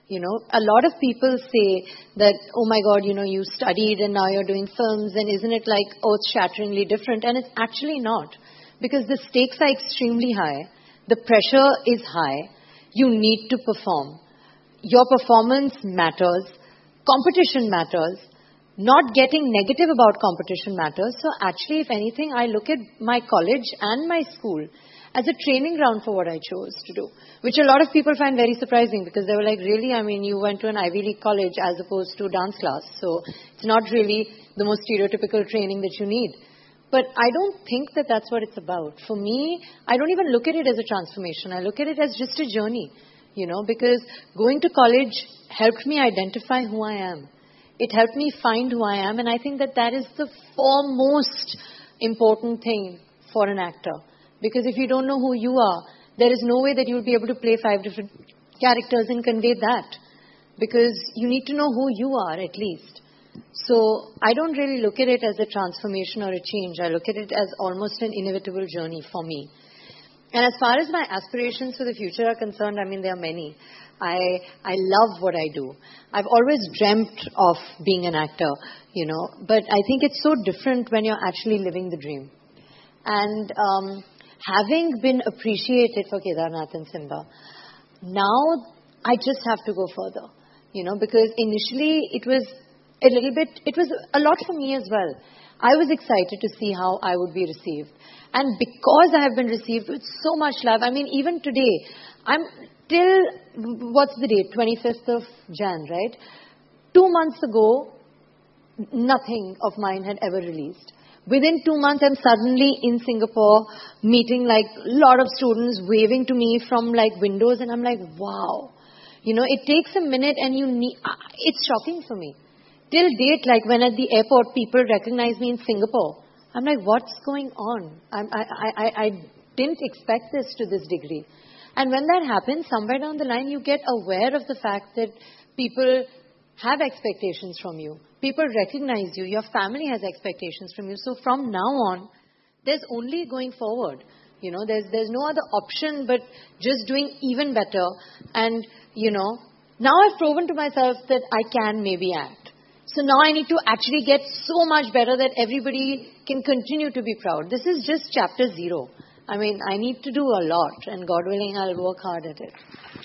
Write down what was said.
A lot of people say that, oh my God, you studied and now you're doing films, and isn't it like earth-shatteringly different? And it's actually not, because the stakes are extremely high. The pressure is high. You need to perform. Your performance matters. Competition matters. Not getting negative about competition matters. So actually, if anything, I look at my college and my school as a training ground for what I chose to do, which a lot of people find very surprising, because they were like, really? I mean, you went to an Ivy League college as opposed to dance class. So it's not really the most stereotypical training that you need. But I don't think that that's what it's about. For me, I don't even look at it as a transformation. I look at it as just a journey, because going to college helped me identify who I am. It helped me find who I am, and I think that that is the foremost important thing for an actor. Because if you don't know who you are, there is no way that you'll be able to play 5 different characters and convey that. Because you need to know who you are, at least. So I don't really look at it as a transformation or a change. I look at it as almost an inevitable journey for me. And as far as my aspirations for the future are concerned, I mean, there are many. I love what I do. I've always dreamt of being an actor, but I think it's so different when you're actually living the dream. And having been appreciated for Kedarnath and Simba, now I just have to go further, because initially it was a lot for me as well. I was excited to see how I would be received. And because I have been received with so much love, I mean, even today, I'm till, what's the date? 25th of Jan, right? 2 months ago, nothing of mine had ever released. Within 2 months, I'm suddenly in Singapore, meeting like a lot of students, waving to me from like windows, and I'm like, wow. It takes a minute, and it's shocking for me. Till date, like when at the airport, people recognize me in Singapore. I'm like, what's going on? I didn't expect this to this degree. And when that happens, somewhere down the line, you get aware of the fact that people have expectations from you. People recognize you. Your family has expectations from you. So from now on, there's only going forward. There's no other option but just doing even better. And, now I've proven to myself that I can maybe act. So now I need to actually get so much better that everybody can continue to be proud. This is just chapter 0. I mean, I need to do a lot, and God willing, I'll work hard at it.